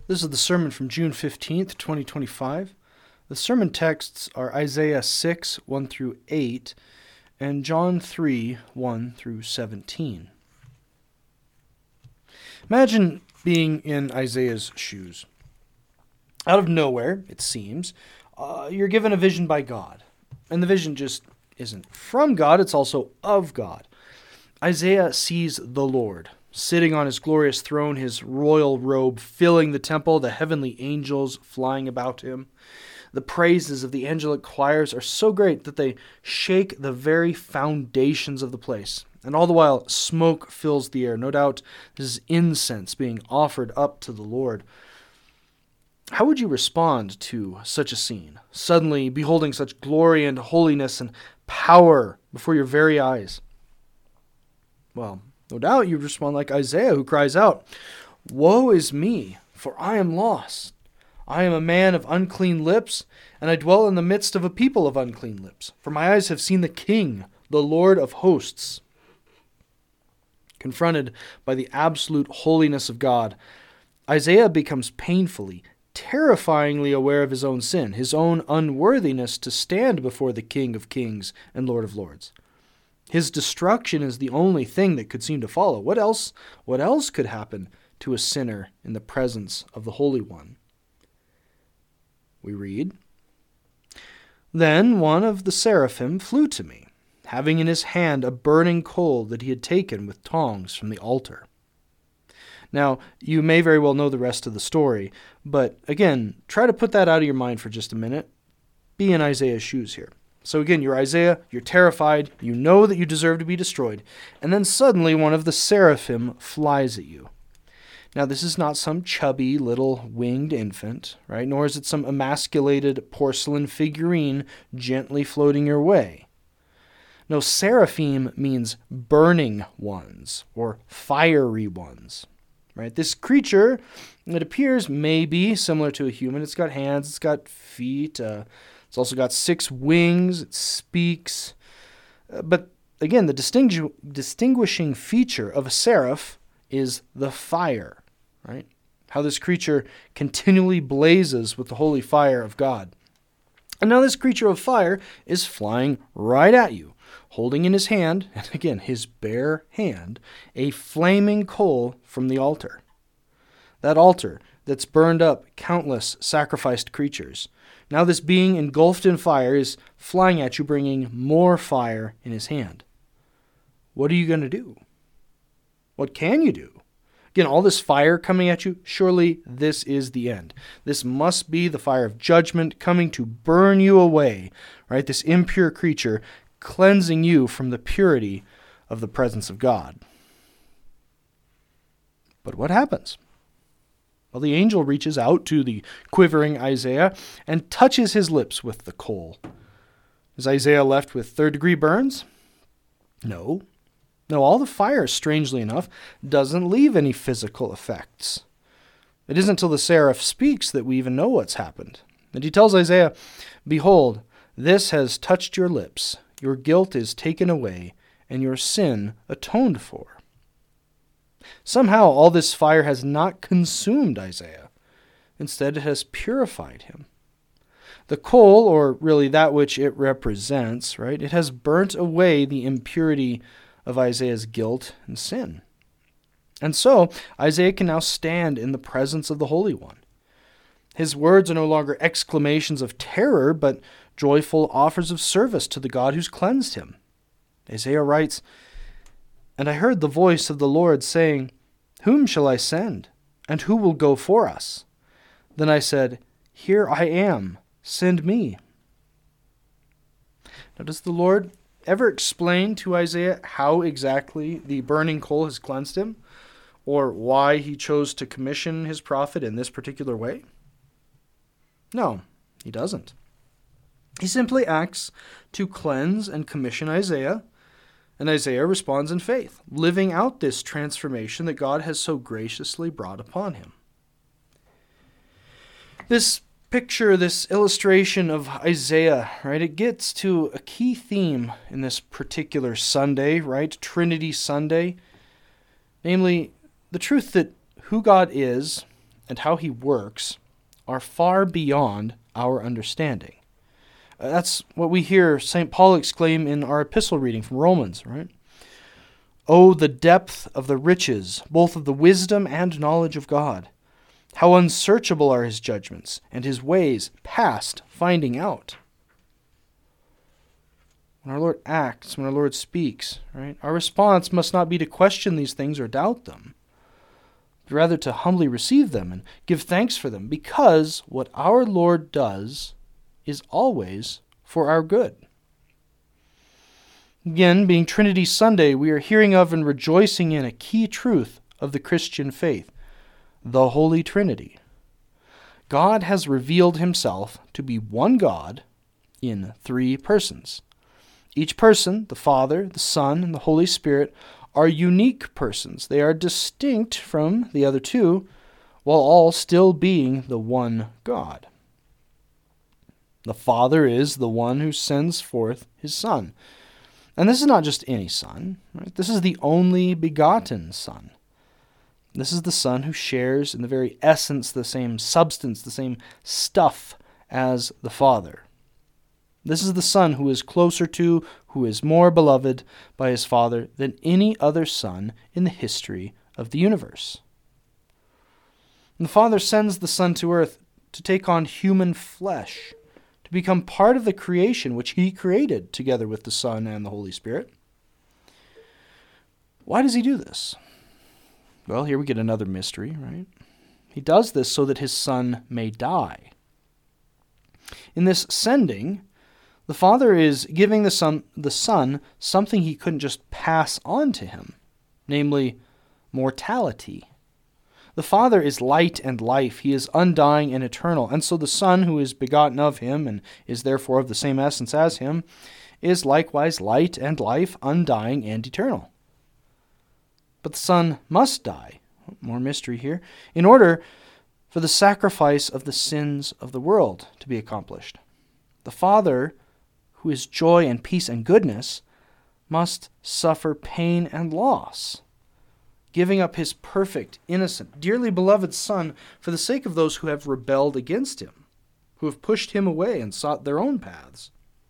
This is the sermon from June 15th, 2025. The sermon texts are Isaiah 6, 1 through 8, and John 3, 1 through 17. Imagine being in Isaiah's shoes. Out of nowhere, it seems, you're given a vision by God. And the vision just isn't from God, it's also of God. Isaiah sees the Lord sitting on his glorious throne, his royal robe filling the temple, the heavenly angels flying about him. The praises of the angelic choirs are so great that they shake the very foundations of the place. And all the while, smoke fills the air. No doubt this is incense being offered up to the Lord. How would you respond to such a scene, suddenly beholding such glory and holiness and power before your very eyes? Well, no doubt you'd respond like Isaiah, who cries out, "Woe is me, for I am lost. I am a man of unclean lips, and I dwell in the midst of a people of unclean lips. For my eyes have seen the King, the Lord of hosts." Confronted by the absolute holiness of God, Isaiah becomes painfully, terrifyingly aware of his own sin, his own unworthiness to stand before the King of Kings and Lord of Lords. His destruction is the only thing that could seem to follow. What else could happen to a sinner in the presence of the Holy One? We read, "Then one of the seraphim flew to me, having in his hand a burning coal that he had taken with tongs from the altar." Now, you may very well know the rest of the story, but again, try to put that out of your mind for just a minute. Be in Isaiah's shoes here. So again, you're Isaiah, you're terrified, you know that you deserve to be destroyed, and then suddenly one of the seraphim flies at you. Now, this is not some chubby little winged infant, right? Nor is it some emasculated porcelain figurine gently floating your way. No, seraphim means burning ones or fiery ones, right? This creature, it appears maybe similar to a human. It's got hands, it's got feet, it's also got 6 wings, it speaks. But again, the distinguishing feature of a seraph is the fire, right? How this creature continually blazes with the holy fire of God. And now this creature of fire is flying right at you, holding in his hand, and again, his bare hand, a flaming coal from the altar. That altar that's burned up countless sacrificed creatures. Now this being engulfed in fire is flying at you, bringing more fire in his hand. What are you going to do? What can you do? Again, all this fire coming at you, surely this is the end. This must be the fire of judgment coming to burn you away, right? This impure creature cleansing you from the purity of the presence of God. But what happens? Well, the angel reaches out to the quivering Isaiah and touches his lips with the coal. Is Isaiah left with third-degree burns? No. No, all the fire, strangely enough, doesn't leave any physical effects. It isn't until the seraph speaks that we even know what's happened. And he tells Isaiah, "Behold, this has touched your lips. Your guilt is taken away, and your sin atoned for." Somehow, all this fire has not consumed Isaiah. Instead, it has purified him. The coal, or really that which it represents, right, it has burnt away the impurity of Isaiah's guilt and sin. And so, Isaiah can now stand in the presence of the Holy One. His words are no longer exclamations of terror, but joyful offers of service to the God who's cleansed him. Isaiah writes, "And I heard the voice of the Lord saying, 'Whom shall I send? And who will go for us?' Then I said, 'Here I am, send me.'" Now, does the Lord ever explain to Isaiah how exactly the burning coal has cleansed him, or why he chose to commission his prophet in this particular way? No, he doesn't. He simply acts to cleanse and commission Isaiah, and Isaiah responds in faith, living out this transformation that God has so graciously brought upon him. This picture, this illustration of Isaiah, right, it gets to a key theme in this particular Sunday, right, Trinity Sunday, namely the truth that who God is and how he works are far beyond our understanding. That's what we hear St. Paul exclaim in our epistle reading from Romans, right? Oh, the depth of the riches, both of the wisdom and knowledge of God. How unsearchable are his judgments, and his ways past finding out. When our Lord acts, when our Lord speaks, right, our response must not be to question these things or doubt them, but rather to humbly receive them and give thanks for them, because what our Lord does is always for our good. Again, being Trinity Sunday, we are hearing of and rejoicing in a key truth of the Christian faith, the Holy Trinity. God has revealed himself to be one God in three persons. Each person, the Father, the Son, and the Holy Spirit, are unique persons. They are distinct from the other two, while all still being the one God. The Father is the one who sends forth his Son. And this is not just any Son, right? This is the only begotten Son. This is the Son who shares in the very essence, the same substance, the same stuff as the Father. This is the Son who is closer to, who is more beloved by his Father than any other Son in the history of the universe. And the Father sends the Son to earth to take on human flesh, to become part of the creation which he created together with the Son and the Holy Spirit. Why does he do this? Well, here we get another mystery, right? He does this so that his Son may die. In this sending, the Father is giving the Son something he couldn't just pass on to him, namely mortality. The Father is light and life. He is undying and eternal. And so the Son, who is begotten of him and is therefore of the same essence as him, is likewise light and life, undying and eternal. But the Son must die, more mystery here, in order for the sacrifice of the sins of the world to be accomplished. The Father, who is joy and peace and goodness, must suffer pain and loss, giving up his perfect, innocent, dearly beloved Son for the sake of those who have rebelled against him, who have pushed him away and sought their own paths.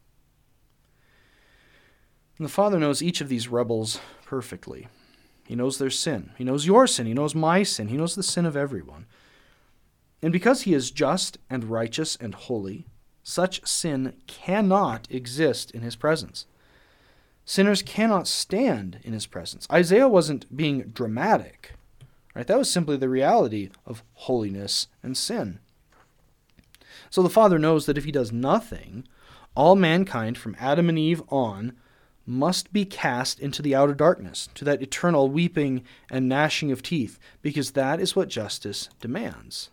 And the Father knows each of these rebels perfectly. He knows their sin. He knows your sin. He knows my sin. He knows the sin of everyone. And because he is just and righteous and holy, such sin cannot exist in his presence. Sinners cannot stand in his presence. Isaiah wasn't being dramatic, right? That was simply the reality of holiness and sin. So the Father knows that if he does nothing, all mankind from Adam and Eve on must be cast into the outer darkness, to that eternal weeping and gnashing of teeth, because that is what justice demands.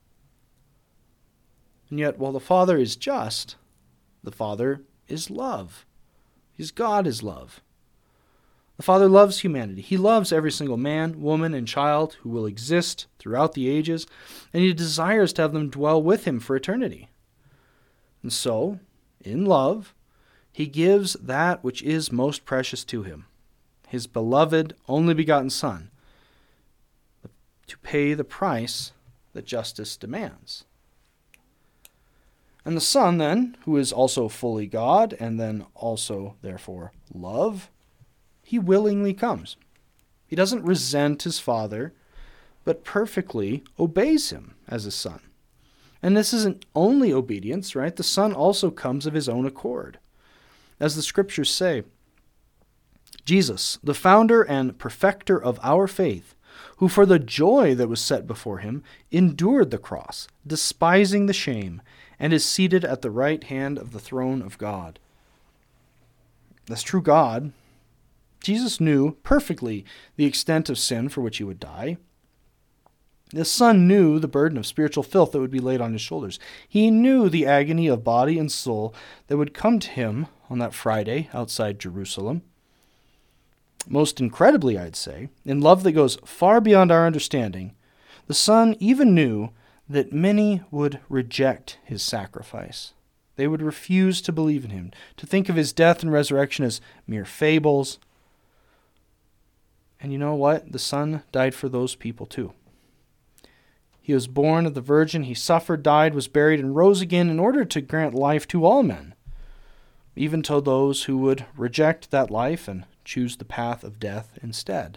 And yet, while the Father is just, the Father is love. Because God is love. The Father loves humanity. He loves every single man, woman, and child who will exist throughout the ages, and he desires to have them dwell with him for eternity. And so, in love, he gives that which is most precious to him, his beloved, only begotten Son, to pay the price that justice demands. And the Son, then, who is also fully God, and then also, therefore, love, he willingly comes. He doesn't resent his Father, but perfectly obeys him as his Son. And this isn't only obedience, right? The Son also comes of his own accord. As the Scriptures say, Jesus, the founder and perfecter of our faith, who for the joy that was set before him endured the cross, despising the shame, and is seated at the right hand of the throne of God. As true God, Jesus knew perfectly the extent of sin for which he would die. The Son knew the burden of spiritual filth that would be laid on his shoulders. He knew the agony of body and soul that would come to him on that Friday outside Jerusalem. Most incredibly, I'd say, in love that goes far beyond our understanding, the Son even knew that many would reject his sacrifice. They would refuse to believe in him, to think of his death and resurrection as mere fables. And you know what? The Son died for those people too. He was born of the Virgin, he suffered, died, was buried, and rose again in order to grant life to all men, even to those who would reject that life and choose the path of death instead.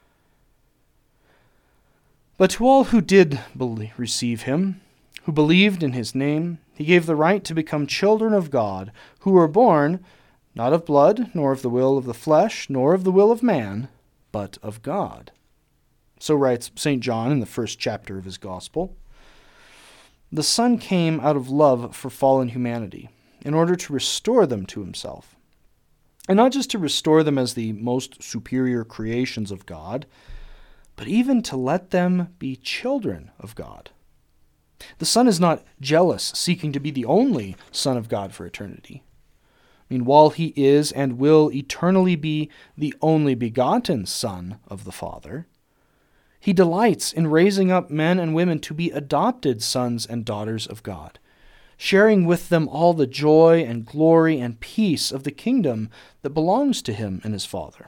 But to all who did receive him, who believed in his name, he gave the right to become children of God, who were born not of blood, nor of the will of the flesh, nor of the will of man, but of God. So writes St. John in the first chapter of his Gospel. The Son came out of love for fallen humanity, in order to restore them to himself. And not just to restore them as the most superior creations of God, but even to let them be children of God. The Son is not jealous, seeking to be the only Son of God for eternity. While he is and will eternally be the only begotten Son of the Father, he delights in raising up men and women to be adopted sons and daughters of God, sharing with them all the joy and glory and peace of the kingdom that belongs to him and his Father.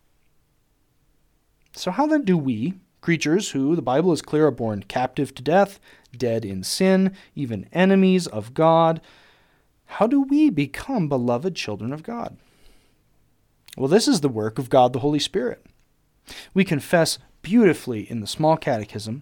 So how then do we, creatures who, the Bible is clear, are born captive to death, dead in sin, even enemies of God, how do we become beloved children of God? Well, this is the work of God the Holy Spirit. We confess beautifully in the Small Catechism,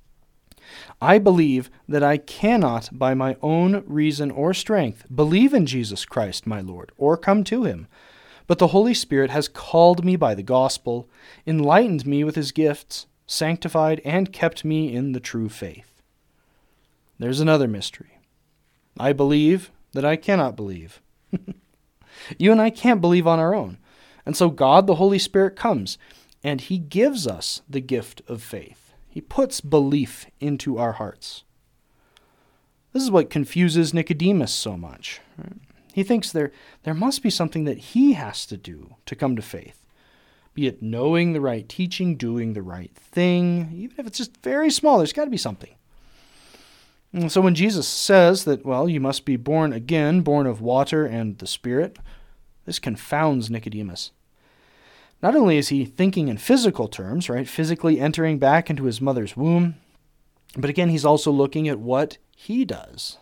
I believe that I cannot by my own reason or strength believe in Jesus Christ my Lord, or come to him, but the Holy Spirit has called me by the gospel, enlightened me with his gifts, sanctified and kept me in the true faith. There's another mystery. I believe that I cannot believe. You and I can't believe on our own. And so God, the Holy Spirit, comes, and he gives us the gift of faith. He puts belief into our hearts. This is what confuses Nicodemus so much. Right? He thinks there must be something that he has to do to come to faith, be it knowing the right teaching, doing the right thing, even if it's just very small, there's got to be something. And so when Jesus says that, well, you must be born again, born of water and the Spirit, this confounds Nicodemus. Not only is he thinking in physical terms, right, physically entering back into his mother's womb, but again, he's also looking at what he does.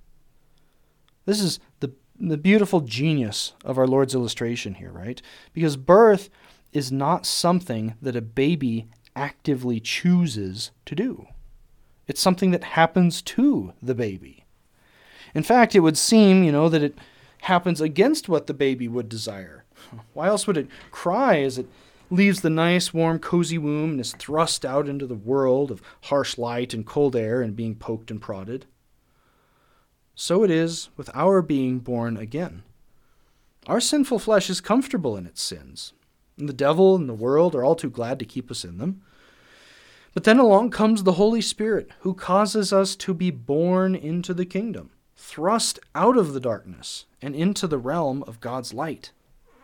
This is the beautiful genius of our Lord's illustration here, right? Because birth is not something that a baby actively chooses to do. It's something that happens to the baby. In fact, it would seem, that it happens against what the baby would desire. Why else would it cry as it leaves the nice, warm, cozy womb and is thrust out into the world of harsh light and cold air and being poked and prodded? So it is with our being born again. Our sinful flesh is comfortable in its sins, and the devil and the world are all too glad to keep us in them. But then along comes the Holy Spirit, who causes us to be born into the kingdom, thrust out of the darkness and into the realm of God's light.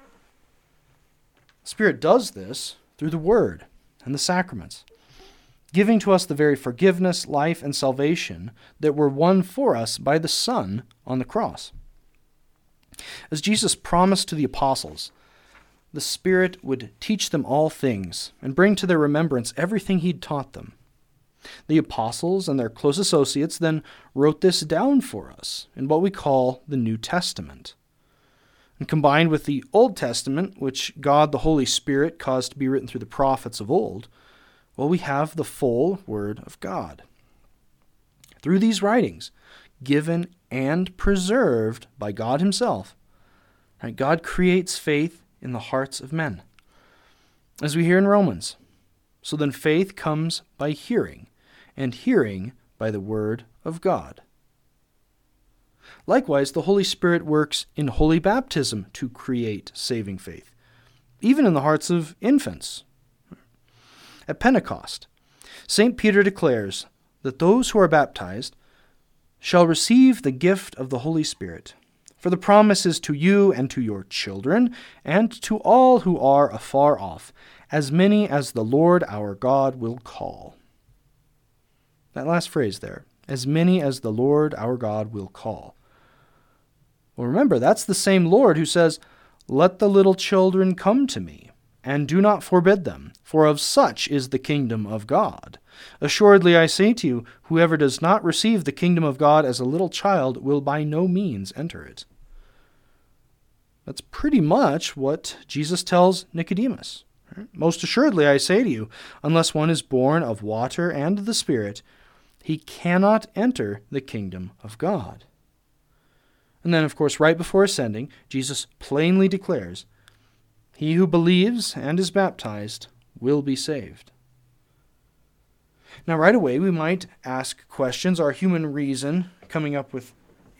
The Spirit does this through the Word and the sacraments, giving to us the very forgiveness, life, and salvation that were won for us by the Son on the cross. As Jesus promised to the apostles, the Spirit would teach them all things and bring to their remembrance everything he'd taught them. The apostles and their close associates then wrote this down for us in what we call the New Testament. And combined with the Old Testament, which God the Holy Spirit caused to be written through the prophets of old, well, we have the full Word of God. Through these writings, given and preserved by God himself, God creates faith in the hearts of men. As we hear in Romans, so then faith comes by hearing, and hearing by the Word of God. Likewise, the Holy Spirit works in holy baptism to create saving faith, even in the hearts of infants. At Pentecost, St. Peter declares that those who are baptized shall receive the gift of the Holy Spirit, for the promise is to you and to your children, and to all who are afar off, as many as the Lord our God will call. That last phrase there, as many as the Lord our God will call. Well, remember, that's the same Lord who says, "Let the little children come to me. and do not forbid them, for of such is the kingdom of God. Assuredly I say to you, whoever does not receive the kingdom of God as a little child will by no means enter it." That's pretty much what Jesus tells Nicodemus. "Most assuredly I say to you, unless one is born of water and the Spirit, he cannot enter the kingdom of God." And then, of course, right before ascending, Jesus plainly declares, "He who believes and is baptized will be saved." Now, right away, we might ask questions. Our human reason coming up with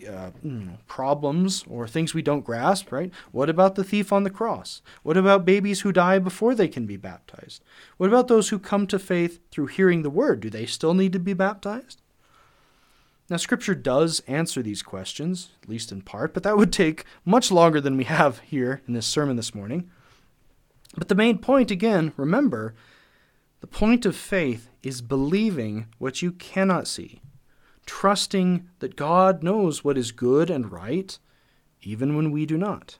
problems or things we don't grasp, right? What about the thief on the cross? What about babies who die before they can be baptized? What about those who come to faith through hearing the word? Do they still need to be baptized? Now, Scripture does answer these questions, at least in part, but that would take much longer than we have here in this sermon this morning. But the main point, again, remember, the point of faith is believing what you cannot see, trusting that God knows what is good and right, even when we do not.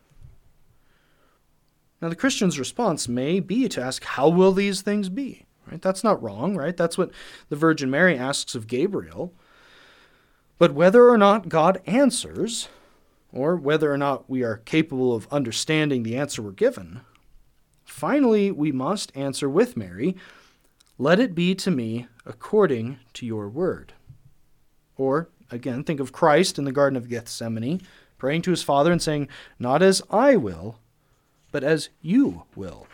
Now, the Christian's response may be to ask, how will these things be? Right? That's not wrong, right? That's what the Virgin Mary asks of Gabriel. But whether or not God answers, or whether or not we are capable of understanding the answer we're given, finally we must answer with Mary, "Let it be to me according to your word." Or, again, think of Christ in the Garden of Gethsemane, praying to his Father and saying, "Not as I will, but as you will."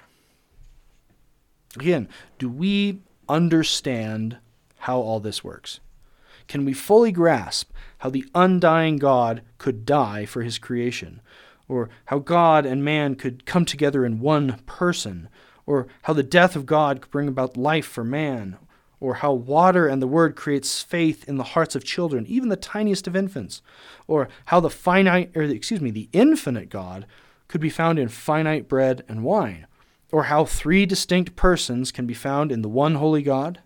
Again, do we understand how all this works? Can we fully grasp how the undying God could die for his creation? Or how God and man could come together in one person? Or how the death of God could bring about life for man? Or how water and the word creates faith in the hearts of children, even the tiniest of infants? Or how the infinite God could be found in finite bread and wine? Or how three distinct persons can be found in the one holy God?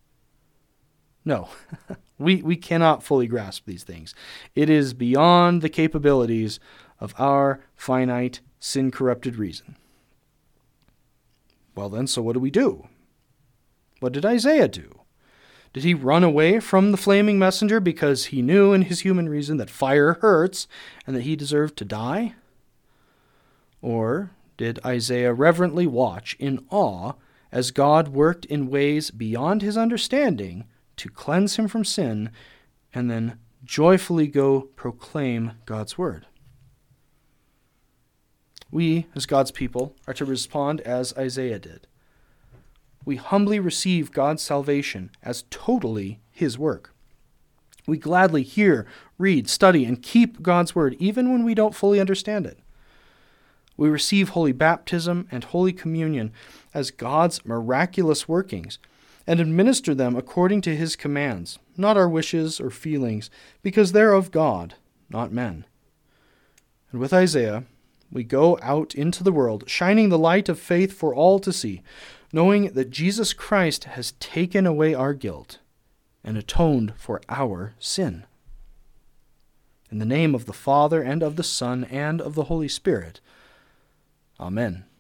No, we cannot fully grasp these things. It is beyond the capabilities of our finite, sin-corrupted reason. Well then, so what do we do? What did Isaiah do? Did he run away from the flaming messenger because he knew in his human reason that fire hurts and that he deserved to die? Or did Isaiah reverently watch in awe as God worked in ways beyond his understanding to cleanse him from sin, and then joyfully go proclaim God's word? We, as God's people, are to respond as Isaiah did. We humbly receive God's salvation as totally his work. We gladly hear, read, study, and keep God's word even when we don't fully understand it. We receive holy baptism and holy communion as God's miraculous workings, and administer them according to his commands, not our wishes or feelings, because they're of God, not men. And with Isaiah, we go out into the world, shining the light of faith for all to see, knowing that Jesus Christ has taken away our guilt and atoned for our sin. In the name of the Father, and of the Son, and of the Holy Spirit. Amen.